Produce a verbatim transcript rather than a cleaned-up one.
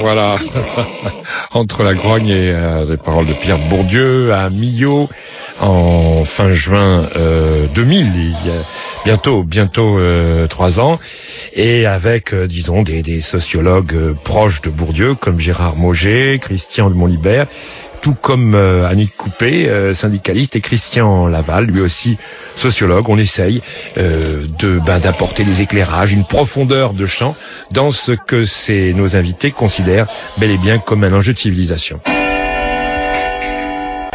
Voilà. Entre la grogne et euh, les paroles de Pierre Bourdieu à Millau en fin juin euh, deux mille, il y a bientôt, bientôt euh, trois ans, et avec, euh, disons, des, des sociologues euh, proches de Bourdieu, comme Gérard Mauger, Christian de Montlibert, tout comme euh, Annick Coupé, euh, syndicaliste, et Christian Laval, lui aussi sociologue. On essaye euh, de ben, d'apporter des éclairages, une profondeur de champ dans ce que ces, nos invités considèrent bel et bien comme un enjeu de civilisation.